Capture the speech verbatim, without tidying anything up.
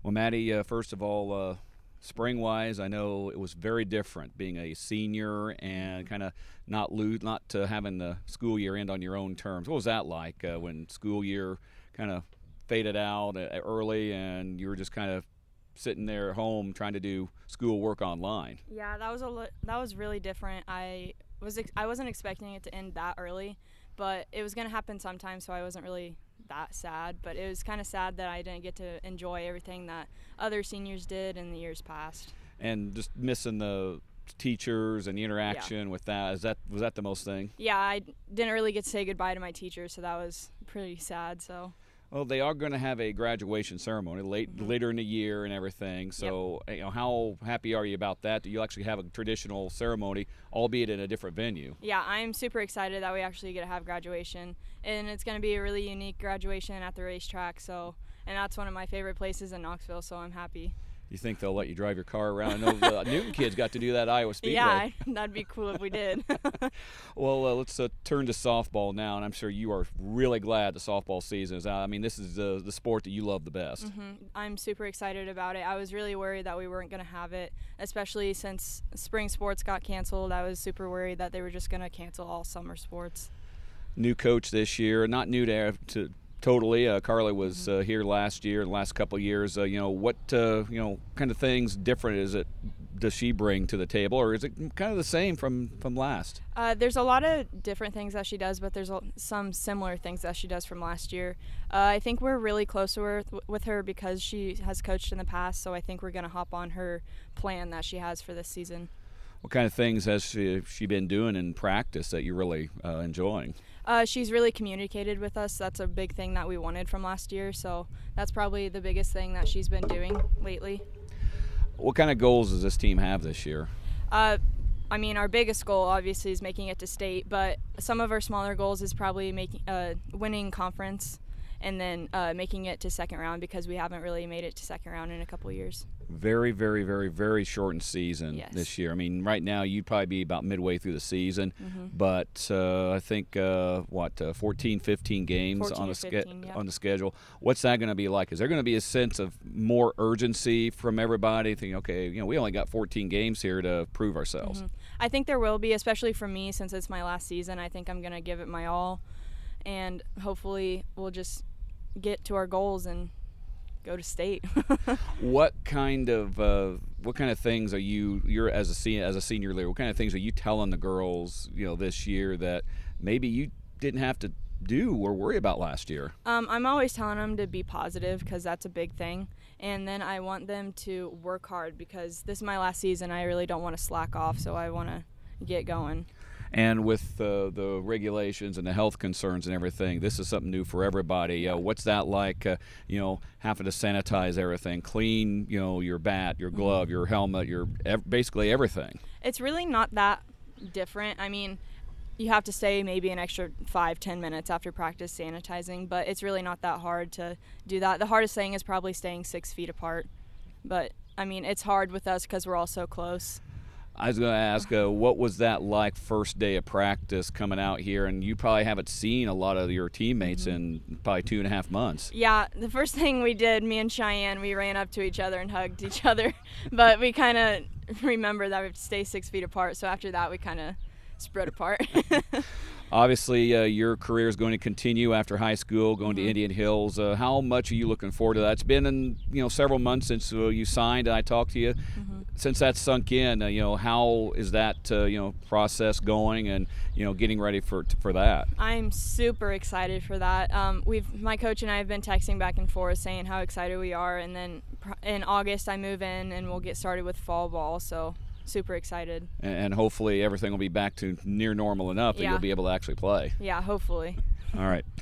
Well, Maddie, uh, first of all, uh, spring-wise, I know it was very different being a senior and kind of not lose, not uh, having the school year end on your own terms. What was that like uh, when school year kind of faded out uh, early and you were just kind of sitting there at home trying to do school work online? Yeah, that was a li- that was really different. I was ex- I wasn't expecting it to end that early, but it was going to happen sometime, so I wasn't really that sad. But it was kind of sad that I didn't get to enjoy everything that other seniors did in the years past. And just missing the teachers and the interaction Yeah. with that, is that was that the most thing? Yeah, I didn't really get to say goodbye to my teachers, so that was pretty sad. So. Well, they are going to have a graduation ceremony late Mhm. later in the year and everything. So, you know, how happy are you about that? Do you actually have a traditional ceremony, albeit in a different venue? Yeah, I'm super excited that we actually get to have graduation, and it's going to be a really unique graduation at the racetrack. So, and that's one of my favorite places in Knoxville. So I'm happy. You think they'll let you drive your car around? I know the Newton kids got to do that at Iowa Speedway. Yeah, that'd be cool if we did. Well, uh, let's uh, turn to softball now, and I'm sure you are really glad the softball season is out. I mean, this is uh, the sport that you love the best. hmm I'm super excited about it. I was really worried that we weren't going to have it, especially since spring sports got canceled. I was super worried that they were just going to cancel all summer sports. New coach this year, not new to, to totally. Uh, Carly was uh, here last year, the last couple of years. Uh, you know, what uh, you know kind of things different is it does she bring to the table, or is it kind of the same from from last? Uh, there's a lot of different things that she does, but there's a- some similar things that she does from last year. Uh, I think we're really close to her, with her because she has coached in the past, so I think we're going to hop on her plan that she has for this season. What kind of things has she, she been doing in practice that you're really uh, enjoying? Uh, she's really communicated with us. That's a big thing that we wanted from last year, so that's probably the biggest thing that she's been doing lately. What kind of goals does this team have this year? Uh, I mean, our biggest goal obviously is making it to state, but some of our smaller goals is probably making uh, winning conference and then uh, making it to second round because we haven't really made it to second round in a couple years. Very, very, very, very shortened season Yes. this year. I mean, right now you'd probably be about midway through the season, Mhm. but uh, I think uh, what uh, fourteen, fifteen games fourteen on or the ske- fifteen, yeah. on the schedule. What's that going to be like? Is there going to be a sense of more urgency from everybody? Thinking, okay, you know, we only got fourteen games here to prove ourselves. Mhm. I think there will be, especially for me since it's my last season. I think I'm going to give it my all, and hopefully we'll just get to our goals and go to state. What kind of uh, what kind of things are you you're as a senior as a senior leader? What kind of things are you telling the girls, you know, this year that maybe you didn't have to do or worry about last year? Um, I'm always telling them to be positive because that's a big thing. And then I want them to work hard because this is my last season. I really don't want to slack off, so I want to get going. And with uh, the regulations and the health concerns and everything, this is something new for everybody. Uh, what's that like, uh, you know, having to sanitize everything, clean, you know, your bat, your glove, your helmet, your ev- basically everything? It's really not that different. I mean, you have to stay maybe an extra five, ten minutes after practice sanitizing, but it's really not that hard to do that. The hardest thing is probably staying six feet apart. But, I mean, it's hard with us because we're all so close. I was going to ask, uh, what was that like first day of practice coming out here? And you probably haven't seen a lot of your teammates in probably two and a half months. Yeah, the first thing we did, me and Cheyenne, we ran up to each other and hugged each other. But we kind of remember that we have to stay six feet apart. So after that, we kind of spread apart. Obviously, uh, your career is going to continue after high school, going Mhm. to Indian Hills. Uh, how much are you looking forward to that? It's been, in, you know, several months since uh, you signed, and I talked to you. Mhm. Since that's sunk in, uh, you know, how is that, uh, you know, process going, and you know, getting ready for for that? I'm super excited for that. Um, we've my coach and I have been texting back and forth saying how excited we are, and then pr- in August I move in and we'll get started with fall ball. So super excited. And, and hopefully everything will be back to near normal enough that Yeah. you'll be able to actually play. Yeah, hopefully. All right.